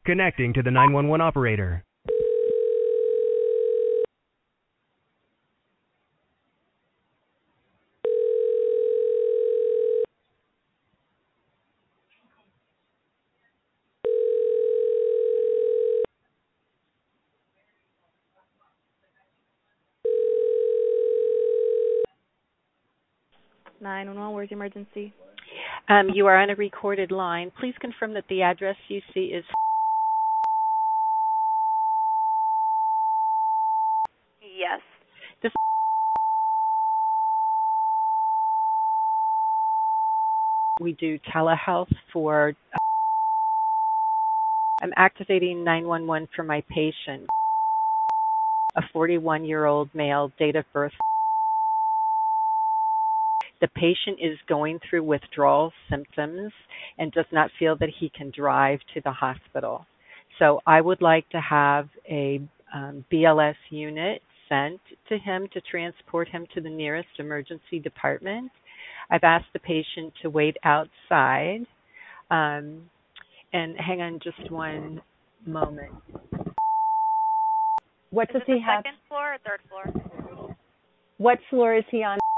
Connecting to the 911 operator. Where's the emergency? You are on a recorded line. Please confirm that the address you see is... Yes. This we do telehealth for... I'm activating 911 for my patient, a 41-year-old male, date of birth. The patient is going through withdrawal symptoms and does not feel that he can drive to the hospital. So I would like to have a BLS unit sent to him to transport him to the nearest emergency department. I've asked the patient to wait outside. And hang on just one moment. What does he have? Second floor or third floor? What floor is he on?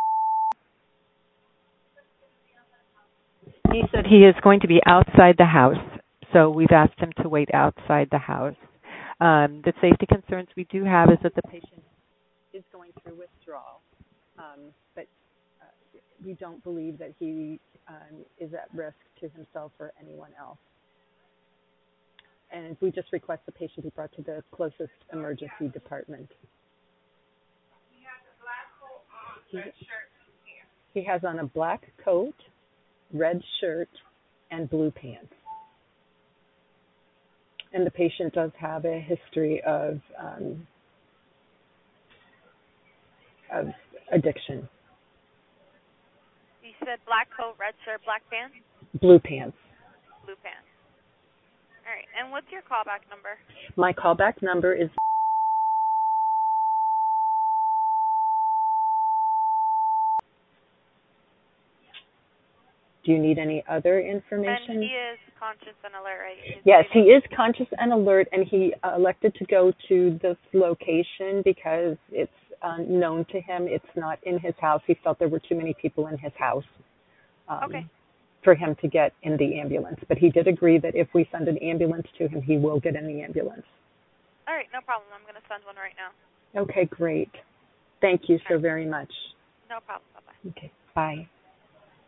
He said he is going to be outside the house, so we've asked him to wait outside the house. The safety concerns we do have is that the patient is going through withdrawal, but we don't believe that he is at risk to himself or anyone else. And we just request the patient be brought to the closest emergency department. He has on a black coat, red shirt, and blue pants. And the patient does have a history of addiction. You said black coat, red shirt, black pants? Blue pants. Blue pants. All right. And what's your callback number? My callback number is... Do you need any other information? And he is conscious and alert, right? Yes, he is conscious and alert, and he elected to go to this location because it's known to him. It's not in his house. He felt there were too many people in his house for him to get in the ambulance. But he did agree that if we send an ambulance to him, he will get in the ambulance. All right, no problem. I'm going to send one right now. Okay, great. Thank you so very much. No problem. Bye-bye. Okay, bye.